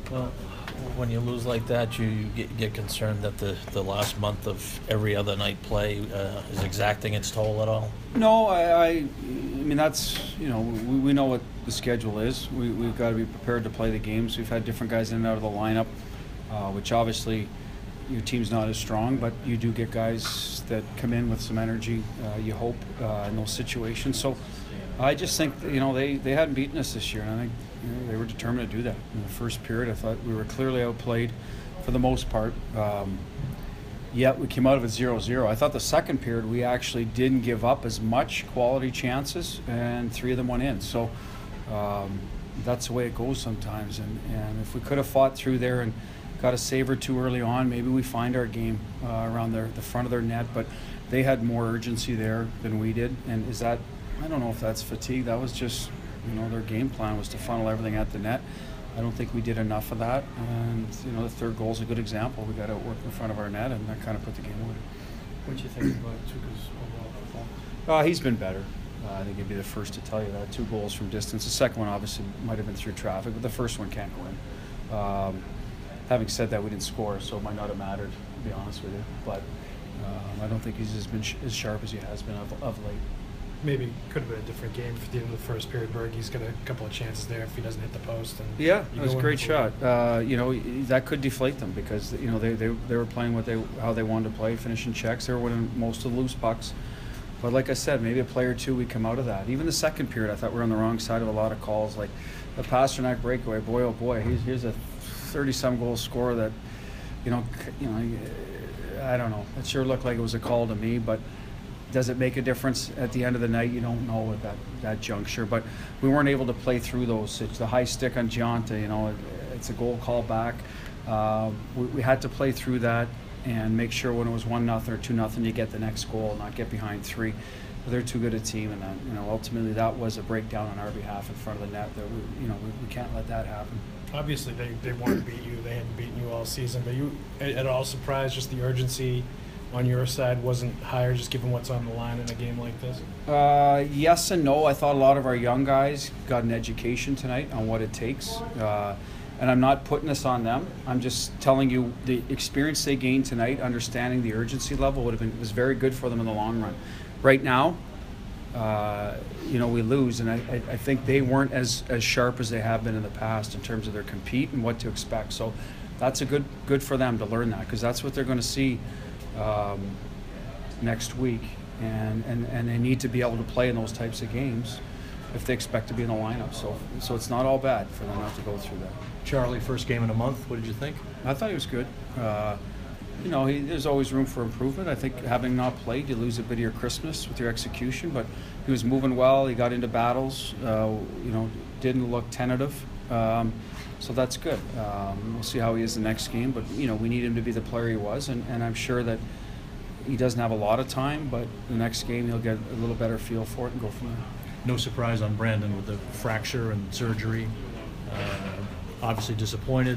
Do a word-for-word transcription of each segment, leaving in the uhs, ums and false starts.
Well, when you lose like that, you, you get, get concerned that the, the last month of every other night play uh, is exacting its toll at all? No, I, I, I mean, that's, you know, we, we know what the schedule is. We, we've got to be prepared to play the games. We've had different guys in and out of the lineup, uh, which obviously your team's not as strong, but you do get guys that come in with some energy, uh, you hope, uh, in those situations. So I just think, that, you know, they, they hadn't beaten us this year, and I think you know, they were determined to do that. In the first period, I thought we were clearly outplayed for the most part. Um, yet we came out of it zero zero. I thought the second period we actually didn't give up as much quality chances, and three of them went in. So um, that's the way it goes sometimes. And, and if we could have fought through there and got a save or two early on, maybe we find our game uh, around their, the front of their net. But they had more urgency there than we did. And is that, I don't know if that's fatigue. That was just, you know, their game plan was to funnel everything at the net. I don't think we did enough of that. And, you know, the third goal is a good example. We got to work in front of our net, and that kind of put the game away. What do you think about Tuukka's overall performance? Uh, he's been better. Uh, I think he'd be the first to tell you that. Two goals from distance. The second one obviously might have been through traffic, but the first one can't go in. Um, having said that, we didn't score, so it might not have mattered, to be honest with you. But um, I don't think he's as been sh- as sharp as he has been of, of late. Maybe could have been a different game for the end of the first period. Bergey's got a couple of chances there if he doesn't hit the post. And yeah, it was a great shot. Uh, you know, that could deflate them because you know they, they they were playing what they how they wanted to play, finishing checks. They were winning most of the loose pucks. But like I said, maybe a play or two we come out of that. Even the second period, I thought we were on the wrong side of a lot of calls. Like the Pastrnak breakaway, boy oh boy, he's here's a thirty-some goal scorer that, you know, you know, I don't know. It sure looked like it was a call to me, but. Does it make a difference at the end of the night? You don't know at that, that juncture. But we weren't able to play through those. It's the high stick on Gionta, you know, it, it's a goal call back. Uh, we, we had to play through that and make sure when it was one nothing or two nothing, you get the next goal, not get behind three. But they're too good a team, and that, you know, ultimately that was a breakdown on our behalf in front of the net. That we, you know, we, we can't let that happen. Obviously, they, they wanted to beat you. They hadn't beaten you all season. But you, at all surprised, just the urgency on your side wasn't higher, just given what's on the line in a game like this? Uh, yes and no. I thought a lot of our young guys got an education tonight on what it takes. Uh, and I'm not putting this on them. I'm just telling you the experience they gained tonight, understanding the urgency level would have been was very good for them in the long run. Right now, uh, you know, we lose, and I, I, I think they weren't as, as sharp as they have been in the past in terms of their compete and what to expect. So that's a good good for them to learn that, because that's what they're going to see Um, next week, and, and, and they need to be able to play in those types of games if they expect to be in the lineup. So so it's not all bad for them not to go through that. Charlie, first game in a month. What did you think? I thought he was good. Uh, you know, he, there's always room for improvement. I think having not played, you lose a bit of your crispness with your execution, but he was moving well. He got into battles. Uh, you know, didn't look tentative. Um, So that's good. Um, we'll see how he is the next game, but you know we need him to be the player he was, and, and I'm sure that he doesn't have a lot of time, but the next game he'll get a little better feel for it and go from there. No surprise on Brandon with the fracture and surgery. Uh, obviously disappointed.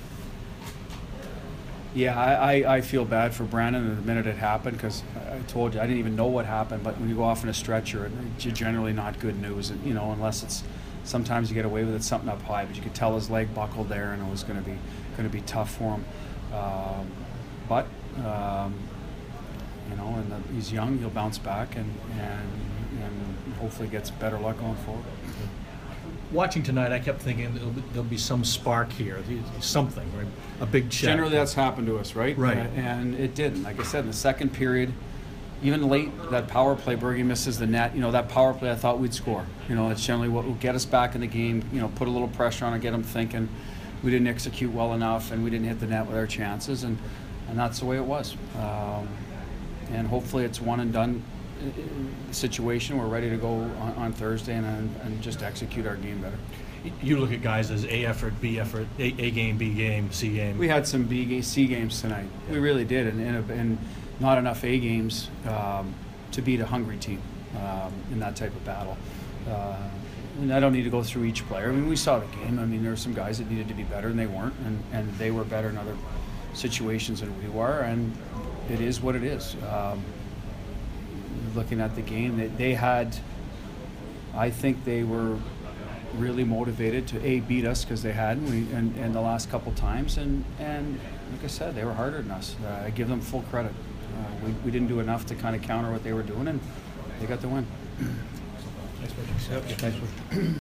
Yeah, I, I, I feel bad for Brandon the minute it happened, because I told you I didn't even know what happened. But when you go off in a stretcher, it's generally not good news, and, you know, unless it's. Sometimes you get away with it, something up high, but you could tell his leg buckled there, and it was going to be going to be tough for him. Um, but um, you know, and the, he's young; he'll bounce back, and, and and hopefully gets better luck going forward. Watching tonight, I kept thinking there'll be, there'll be some spark here, something, right? A big check. Generally, that's happened to us, right? Right. Uh, and it didn't. Like I said, in the second period. Even late, that power play, Berge misses the net. You know, that power play, I thought we'd score. You know, it's generally what will get us back in the game, you know, put a little pressure on and get them thinking. We didn't execute well enough, and we didn't hit the net with our chances, and, and that's the way it was. Um, and hopefully it's one and done situation. We're ready to go on, on Thursday and, and just execute our game better. You look at guys as A effort, B effort, A, A game, B game, C game. We had some B game, C games tonight. Yeah. We really did, and, and, and not enough A games um, to beat a hungry team um, in that type of battle. Uh, and I don't need to go through each player. I mean, we saw the game. I mean, there were some guys that needed to be better, and they weren't, and, and they were better in other situations than we were, and it is what it is. Um, looking at the game, they, they had, I think they were really motivated to a beat us because they had we and, and the last couple times, and and like I said, they were harder than us. Uh, I give them full credit. Uh, we we didn't do enough to kind of counter what they were doing, and they got the win. Thanks, Mitch. Yep. Thanks.